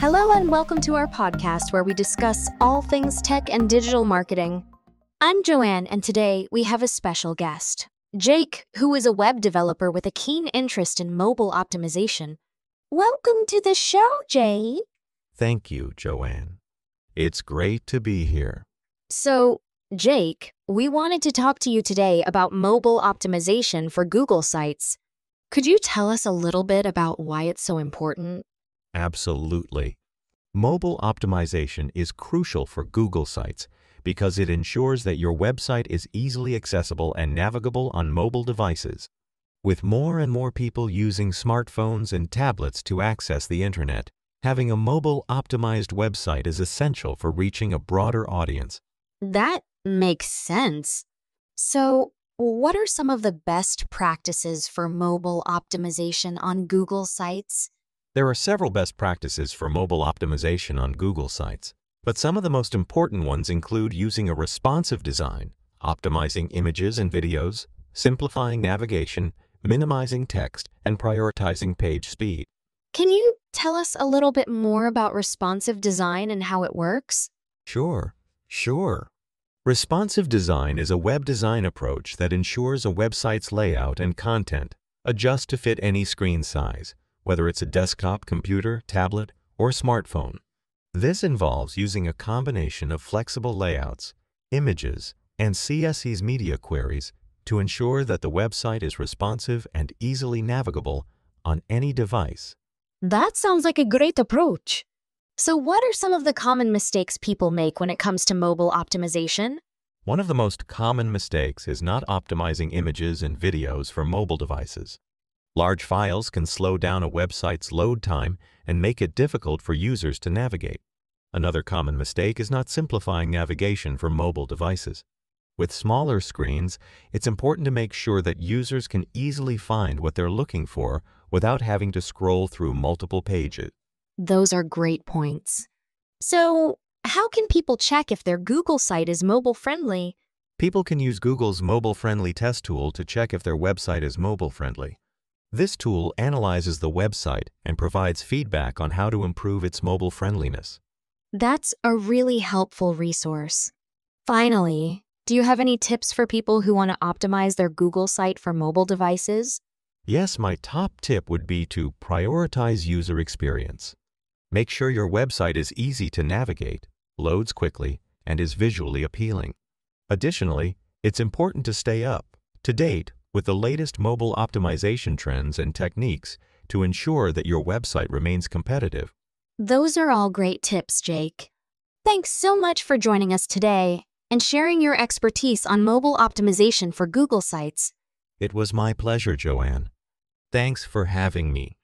Hello and welcome to our podcast where we discuss all things tech and digital marketing. I'm Joanne, and today we have a special guest, Jake, who is a web developer with a keen interest in mobile optimization. Welcome to the show, Jake. Thank you, Joanne. It's great to be here. So, Jake, we wanted to talk to you today about mobile optimization for Google sites. Could you tell us a little bit about why it's so important? Absolutely. Mobile optimization is crucial for Google sites because it ensures that your website is easily accessible and navigable on mobile devices. With more and more people using smartphones and tablets to access the internet, having a mobile optimized website is essential for reaching a broader audience. That makes sense. So, what are some of the best practices for mobile optimization on Google sites? There are several best practices for mobile optimization on Google sites, but some of the most important ones include using a responsive design, optimizing images and videos, simplifying navigation, minimizing text, and prioritizing page speed. Can you tell us a little bit more about responsive design and how it works? Sure. Responsive design is a web design approach that ensures a website's layout and content adjust to fit any screen size, whether it's a desktop, computer, tablet, or smartphone. This involves using a combination of flexible layouts, images, and CSS media queries to ensure that the website is responsive and easily navigable on any device. That sounds like a great approach. So, what are some of the common mistakes people make when it comes to mobile optimization? One of the most common mistakes is not optimizing images and videos for mobile devices. Large files can slow down a website's load time and make it difficult for users to navigate. Another common mistake is not simplifying navigation for mobile devices. With smaller screens, it's important to make sure that users can easily find what they're looking for without having to scroll through multiple pages. Those are great points. So, how can people check if their Google site is mobile-friendly? People can use Google's mobile-friendly test tool to check if their website is mobile-friendly. This tool analyzes the website and provides feedback on how to improve its mobile friendliness. That's a really helpful resource. Finally, do you have any tips for people who want to optimize their Google site for mobile devices? Yes, my top tip would be to prioritize user experience. Make sure your website is easy to navigate, loads quickly, and is visually appealing. Additionally, it's important to stay up to date with the latest mobile optimization trends and techniques to ensure that your website remains competitive. Those are all great tips, Jake. Thanks so much for joining us today and sharing your expertise on mobile optimization for Google sites. It was my pleasure, Joanne. Thanks for having me.